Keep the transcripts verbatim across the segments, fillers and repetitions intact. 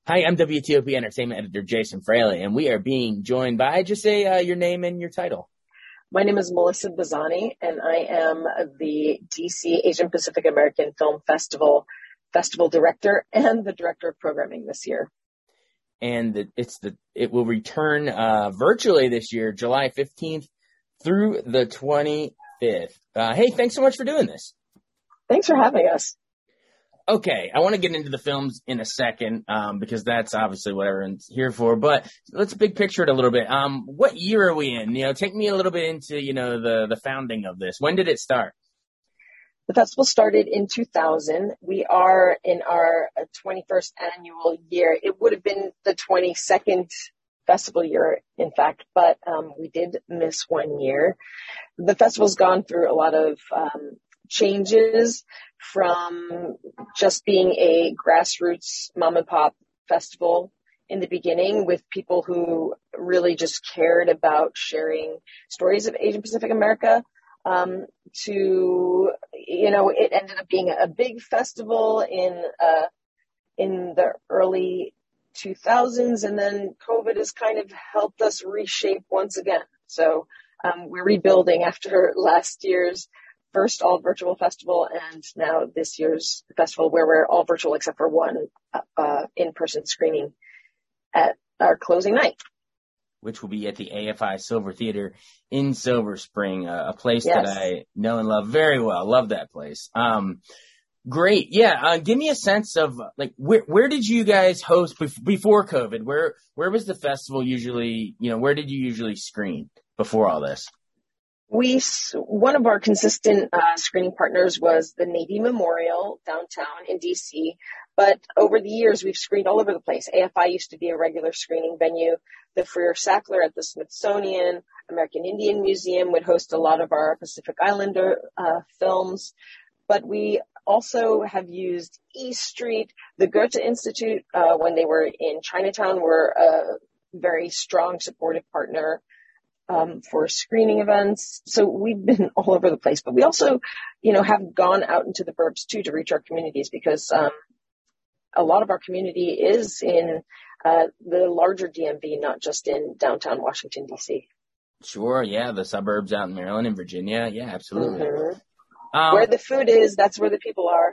Hi, I'm W T O P Entertainment Editor Jason Fraley, and we are being joined by, just say uh, your name and your title. My name is Melissa Bazzani, and I am the D C Asian Pacific American Film Festival Festival Director and the Director of Programming this year. And the, it's the it will return uh, virtually this year, July fifteenth through the twenty-fifth. Uh, hey, thanks so much for doing this. Thanks for having us. Okay, I want to get into the films in a second, um, because that's obviously what everyone's here for. But let's big picture it a little bit. Um, what year are we in? You know, take me a little bit into, you know, the, the founding of this. When did it start? The festival started in two thousand. We are in our twenty-first annual year. It would have been the twenty-second festival year, in fact, but um, we did miss one year. The festival's gone through a lot of um, changes, from just being a grassroots mom and pop festival in the beginning with people who really just cared about sharing stories of Asian Pacific America, um, to, you know, it ended up being a big festival in, uh, in the early two thousands. And then COVID has kind of helped us reshape once again. So, um, we're rebuilding after last year's first all virtual festival, and now this year's festival where we're all virtual except for one uh, in-person screening at our closing night, which will be at the A F I Silver Theater in Silver Spring, uh, a place yes. that I know and love very well. Love that place. Um, great. Yeah. Uh, give me a sense of like, where, where did you guys host bef- before COVID? Where, where was the festival usually, you know, where did you usually screen before all this? We, one of our consistent uh, screening partners was the Navy Memorial downtown in D C, but over the years we've screened all over the place. A F I used to be a regular screening venue. The Freer Sackler at the Smithsonian, American Indian Museum would host a lot of our Pacific Islander uh, films, but we also have used East Street. The Goethe Institute, uh, when they were in Chinatown, were a very strong supportive partner Um, for screening events. So we've been all over the place, but we also, you know, have gone out into the burbs too to reach our communities, because um, a lot of our community is in uh, the larger D M V, not just in downtown Washington, D C. Sure. Yeah. The suburbs out in Maryland and Virginia. Yeah, absolutely. Mm-hmm. Um, where the food is, that's where the people are.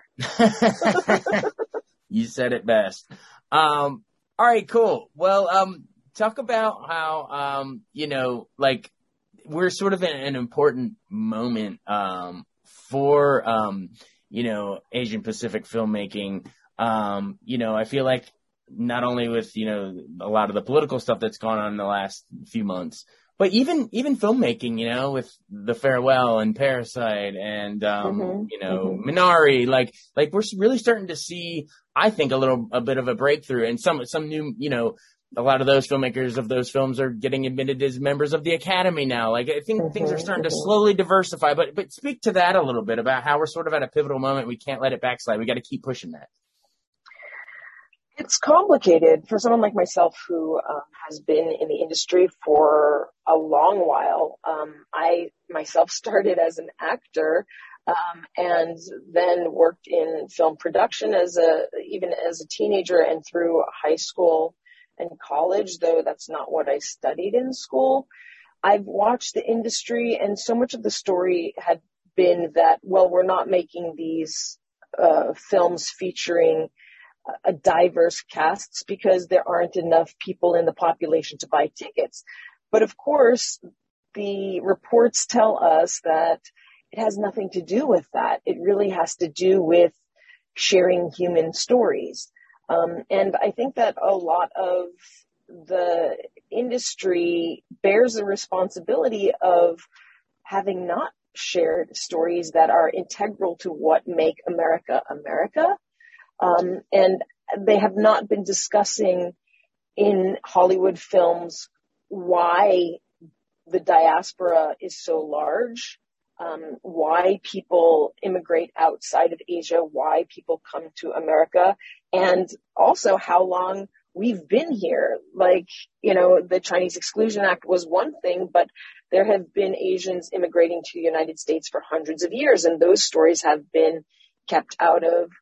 You said it best. Um, all right, cool. Well, um, talk about how, um, you know, like we're sort of in an important moment, um, for, um, you know, Asian Pacific filmmaking. Um, you know, I feel like not only with, you know, a lot of the political stuff that's gone on in the last few months, but even, even filmmaking, you know, with The Farewell and Parasite and, um, mm-hmm. you know, mm-hmm. Minari, like, like we're really starting to see, I think, a little, a bit of a breakthrough, and some, some new, you know, a lot of those filmmakers of those films are getting admitted as members of the Academy now. Like, I think mm-hmm, things are starting mm-hmm. to slowly diversify, but, but speak to that a little bit about how we're sort of at a pivotal moment. We can't let it backslide. We got to keep pushing that. It's complicated for someone like myself who um, has been in the industry for a long while. Um, I myself started as an actor, um, and then worked in film production as a, even as a teenager and through high school and college, though that's not what I studied in school. I've watched the industry, and so much of the story had been that, well, we're not making these uh, films featuring a diverse casts because there aren't enough people in the population to buy tickets. But of course, the reports tell us that it has nothing to do with that. It really has to do with sharing human stories. Um, and I think that a lot of the industry bears the responsibility of having not shared stories that are integral to what make America America. Um, and they have not been discussing in Hollywood films why the diaspora is so large, um, why people immigrate outside of Asia, why people come to America, and also how long we've been here. Like, you know, the Chinese Exclusion Act was one thing, but there have been Asians immigrating to the United States for hundreds of years, and those stories have been kept out of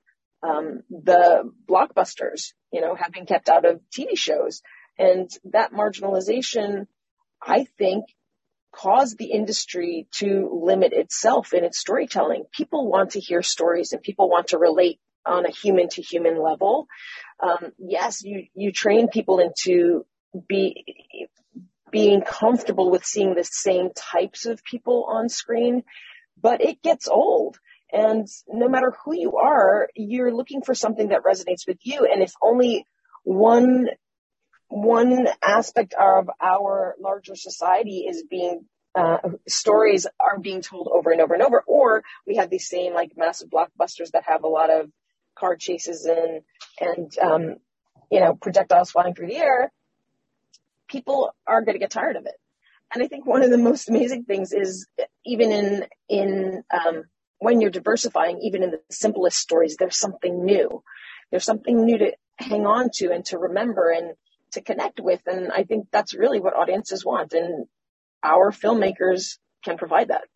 Um, the blockbusters, you know, have been kept out of T V shows. And that marginalization, I think, caused the industry to limit itself in its storytelling. People want to hear stories and people want to relate on a human to human level. Um, yes, you, you train people into be, being comfortable with seeing the same types of people on screen, but it gets old. And no matter who you are, you're looking for something that resonates with you. And if only one one aspect of our larger society is being uh, stories are being told over and over and over, or we have these same like massive blockbusters that have a lot of car chases and and um, you know projectiles flying through the air, people are going to get tired of it. And I think one of the most amazing things is even in in um, when you're diversifying, even in the simplest stories, there's something new. There's something new to hang on to and to remember and to connect with. And I think that's really what audiences want. And our filmmakers can provide that.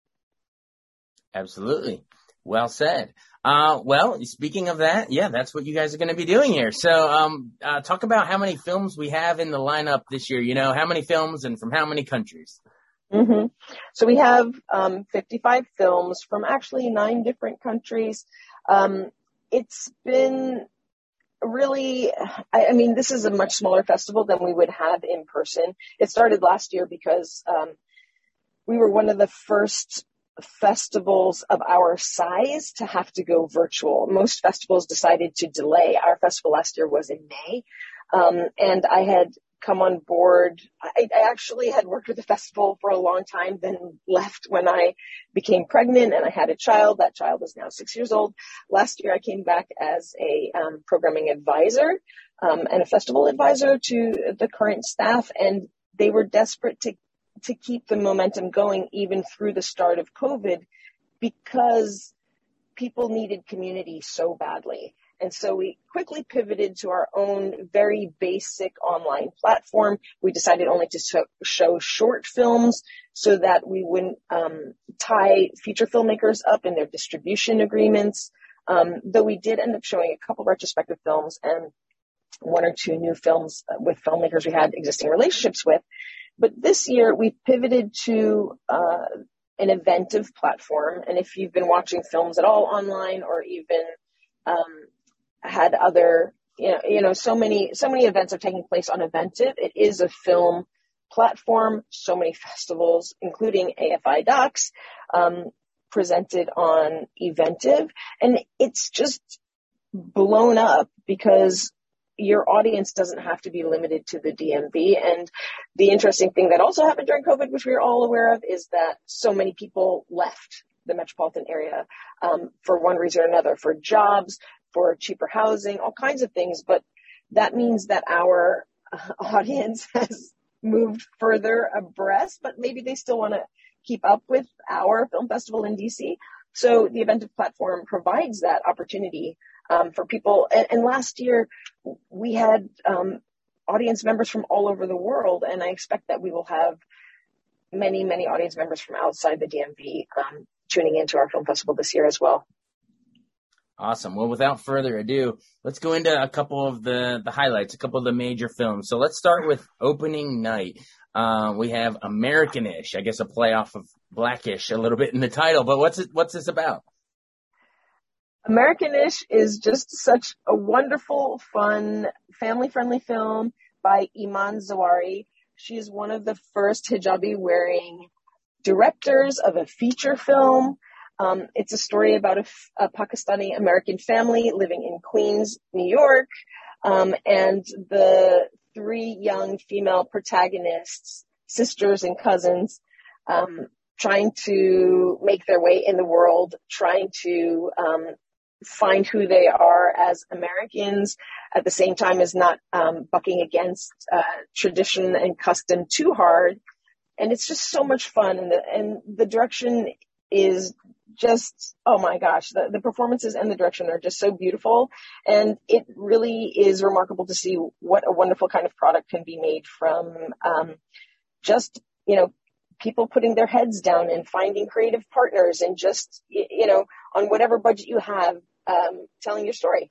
Absolutely. Well said. Uh, well, speaking of that, yeah, that's what you guys are going to be doing here. So um, uh, talk about how many films we have in the lineup this year. You know, how many films and from how many countries? Mm-hmm. So we have um, fifty-five films from actually nine different countries. Um, it's been really, I, I mean, this is a much smaller festival than we would have in person. It started last year because um, we were one of the first festivals of our size to have to go virtual. Most festivals decided to delay. Our festival last year was in May. Um, and I had come on board. I, I actually had worked with the festival for a long time, then left when I became pregnant and I had a child. That child is now six years old. Last year, I came back as a um, programming advisor um, and a festival advisor to the current staff, and they were desperate to to keep the momentum going even through the start of COVID because people needed community so badly. And so we quickly pivoted to our own very basic online platform. We decided only to so, show short films so that we wouldn't um, tie feature filmmakers up in their distribution agreements. Um, though we did end up showing a couple retrospective films and one or two new films with filmmakers we had existing relationships with. But this year we pivoted to uh, an eventive platform. And if you've been watching films at all online or even um, had other, you know, you know, so many, so many events are taking place on Eventive. It is a film platform. So many festivals, including A F I Docs, um, presented on Eventive. And it's just blown up because your audience doesn't have to be limited to the D M V. And the interesting thing that also happened during COVID, which we are all aware of, is that so many people left the metropolitan area um, for one reason or another, for jobs, for cheaper housing, all kinds of things. But that means that our uh, audience has moved further abreast, but maybe they still want to keep up with our film festival in D C. So the Eventive platform provides that opportunity um, for people. And, and last year we had um, audience members from all over the world, and I expect that we will have many, many audience members from outside the D M V um, tuning into our film festival this year as well. Awesome. Well, without further ado, let's go into a couple of the, the highlights, a couple of the major films. So let's start with opening night. Uh, we have American-ish, I guess a playoff of Blackish a little bit in the title, but what's it, what's this about? American-ish is just such a wonderful, fun, family-friendly film by Iman Zawari. She is one of the first hijabi-wearing directors of a feature film. Um, it's a story about a, a Pakistani-American family living in Queens, New York, um, and the three young female protagonists, sisters and cousins, um, trying to make their way in the world, trying to um, find who they are as Americans, at the same time as not um, bucking against uh, tradition and custom too hard. And it's just so much fun, and the, and the direction is just, oh my gosh, the, the performances and the direction are just so beautiful. And it really is remarkable to see what a wonderful kind of product can be made from um, just, you know, people putting their heads down and finding creative partners and just, you know, on whatever budget you have, um, telling your story.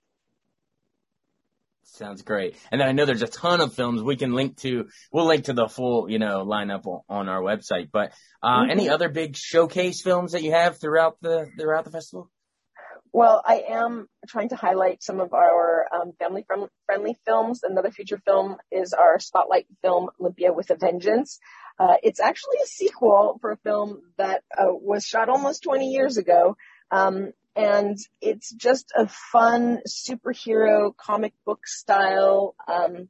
Sounds great. And I know there's a ton of films we can link to. We'll link to the full, you know, lineup on our website. But uh, mm-hmm. any other big showcase films that you have throughout the throughout the festival? Well, I am trying to highlight some of our um, family-friendly films. Another feature film is our spotlight film, Olympia with a Vengeance. Uh, it's actually a sequel for a film that uh, was shot almost twenty years ago. Um, and it's just a fun superhero comic book style um,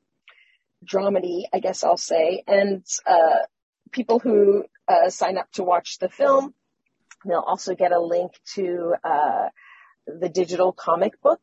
dramedy, I guess I'll say. And uh, people who uh, sign up to watch the film, they'll also get a link to uh, the digital comic book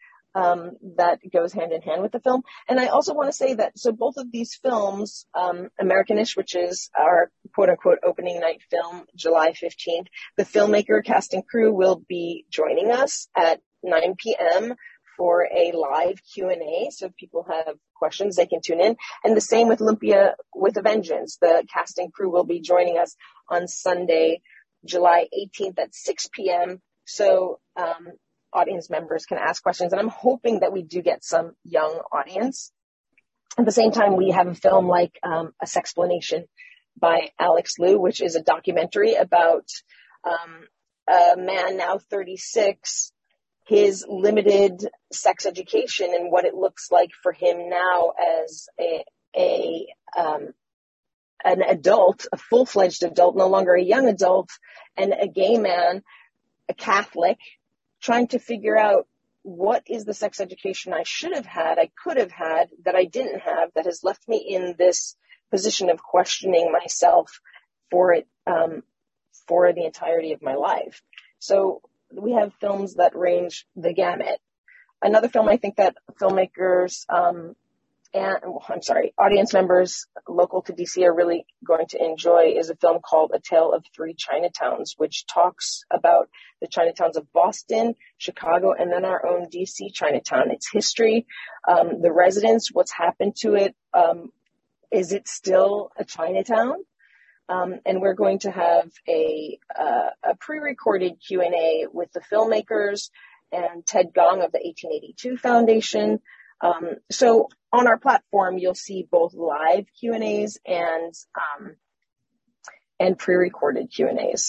um, that goes hand in hand with the film. And I also want to say that, so both of these films, um, Americanish, which is our quote unquote opening night film, July fifteenth, the filmmaker, cast and crew will be joining us at nine p.m. for a live Q and A. So if people have questions, they can tune in. And the same with Olympia with a Vengeance. The cast and crew will be joining us on Sunday, July eighteenth at six p.m. So um, audience members can ask questions. And I'm hoping that we do get some young audience. At the same time, we have a film like um, A Sexplanation by Alex Liu, which is a documentary about um, a man now thirty-six, his limited sex education and what it looks like for him now as a, a um, an adult, a full-fledged adult, no longer a young adult, and a gay man, a Catholic, trying to figure out what is the sex education I should have had, I could have had, that I didn't have, that has left me in this position of questioning myself for it, um, for the entirety of my life. So we have films that range the gamut. Another film I think that filmmakers, um, and I'm sorry, audience members local to D C are really going to enjoy is a film called A Tale of Three Chinatowns, which talks about the Chinatowns of Boston, Chicago, and then our own D C Chinatown, its history, um, the residents, what's happened to it. Um, is it still a Chinatown? Um, and we're going to have a, uh, a pre-recorded Q and A with the filmmakers and Ted Gong of the eighteen eighty-two Foundation. Um, so on our platform, you'll see both live Q and A's and um, and pre-recorded Q and A's.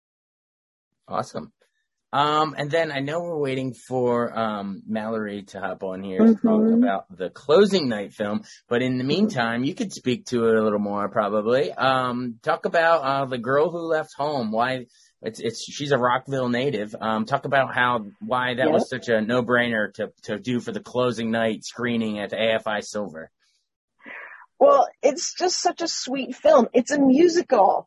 Awesome. Um, and then I know we're waiting for um, Mallory to hop on here mm-hmm. to talk about the closing night film. But in the meantime, you could speak to it a little more, probably. Um, talk about uh, The Girl Who Left Home. Why it's it's she's a Rockville native. Um, talk about how why that yep. was such a no-brainer to to do for the closing night screening at the A F I Silver. Well, it's just such a sweet film. It's a musical.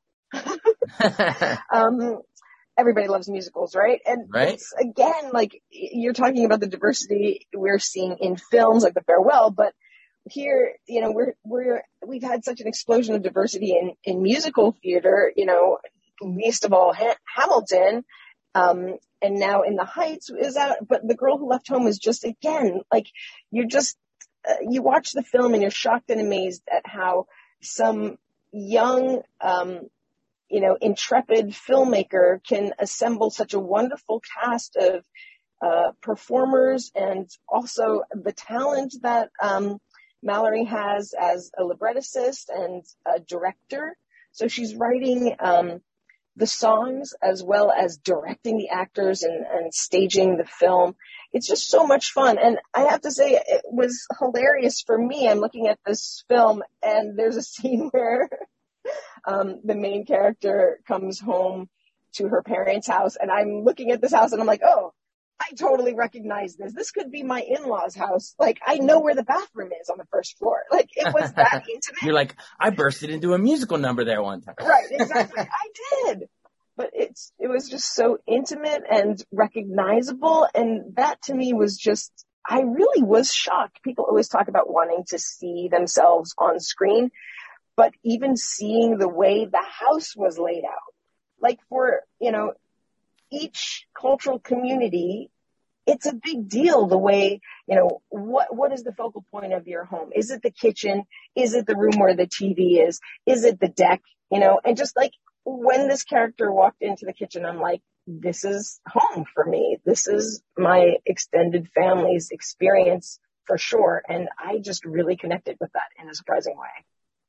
um, everybody loves musicals, right? And right. it's, again, like you're talking about the diversity we're seeing in films like The Farewell, but here, you know, we're, we're, we've had such an explosion of diversity in, in musical theater, you know, least of all ha- Hamilton, um, and now In the Heights is out, but The Girl Who Left Home is just, again, like you're just, uh, you watch the film and you're shocked and amazed at how some young, um, you know, intrepid filmmaker can assemble such a wonderful cast of uh, performers, and also the talent that um, Mallory has as a librettist and a director. So she's writing um, the songs as well as directing the actors and, and staging the film. It's just so much fun. And I have to say, it was hilarious for me. I'm looking at this film and there's a scene where Um, the main character comes home to her parents' house, and I'm looking at this house and I'm like, oh, I totally recognize this. This could be my in-laws' house. Like, I know where the bathroom is on the first floor. Like, it was that intimate. You're like, I bursted into a musical number there one time. Right, exactly. I did. But it's, it was just so intimate and recognizable. And that to me was just, I really was shocked. People always talk about wanting to see themselves on screen. But even seeing the way the house was laid out, like for, you know, each cultural community, it's a big deal the way, you know, what, what is the focal point of your home? Is it the kitchen? Is it the room where the T V is? Is it the deck? You know, and just like when this character walked into the kitchen, I'm like, this is home for me. This is my extended family's experience for sure. And I just really connected with that in a surprising way.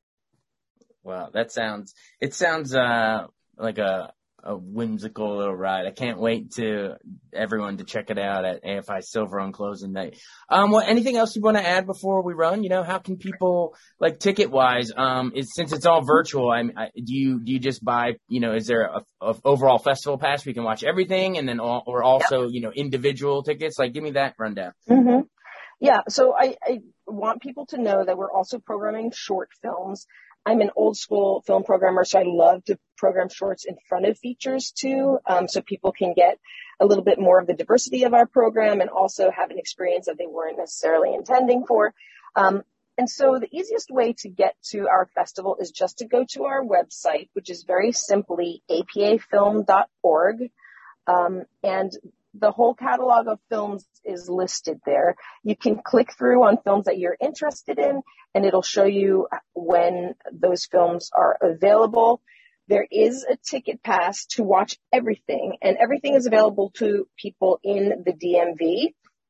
Wow, that sounds, it sounds, uh, like a, a whimsical little ride. I can't wait to everyone to check it out at A F I Silver on closing night. Um, well, anything else you want to add before we run? You know, how can people, like, ticket wise, um, is, since it's all virtual, I, I do you, do you just buy, you know, is there a, a overall festival pass where you can watch everything, and then all, or also, yeah. you know, individual tickets? Like, give me that rundown. Mm-hmm. Yeah. So I, I want people to know that we're also programming short films. I'm an old school film programmer, so I love to program shorts in front of features too, um, so people can get a little bit more of the diversity of our program and also have an experience that they weren't necessarily intending for. Um, and so the easiest way to get to our festival is just to go to our website, which is very simply a p a film dot org. Um, and the whole catalog of films is listed there. You can click through on films that you're interested in, and it'll show you when those films are available. There is a ticket pass to watch everything, and everything is available to people in the D M V.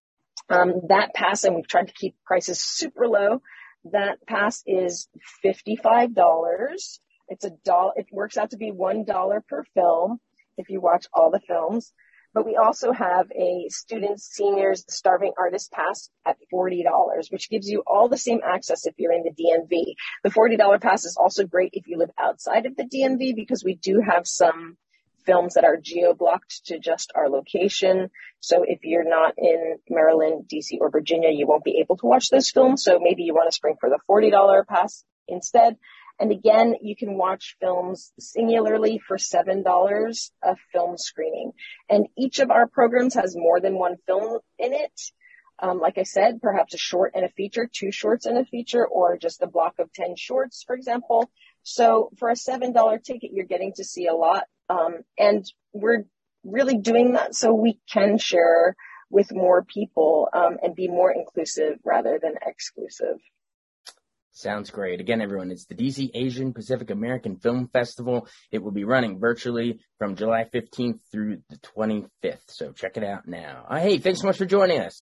Um, that pass, and we've tried to keep prices super low, that pass is fifty-five dollars. It's a dollar. It works out to be one dollar per film if you watch all the films. But we also have a students, seniors, starving artist pass at forty dollars, which gives you all the same access if you're in the D M V. The forty dollars pass is also great if you live outside of the D M V, because we do have some films that are geo-blocked to just our location. So if you're not in Maryland, D C, or Virginia, you won't be able to watch those films. So maybe you want to spring for the forty dollars pass instead. And again, you can watch films singularly for seven dollars a film screening. And each of our programs has more than one film in it. Um, like I said, perhaps a short and a feature, two shorts and a feature, or just a block of ten shorts, for example. So for a seven dollars ticket, you're getting to see a lot. Um, and we're really doing that so we can share with more people um, and be more inclusive rather than exclusive. Sounds great. Again, everyone, it's the D C Asian Pacific American Film Festival. It will be running virtually from July fifteenth through the twenty-fifth. So check it out now. Uh, hey, thanks so much for joining us.